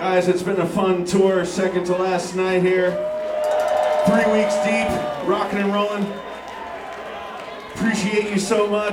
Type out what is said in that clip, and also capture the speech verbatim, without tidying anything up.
Guys, it's been a fun tour, second to last night here. Three weeks deep, rocking and rolling. Appreciate you so much.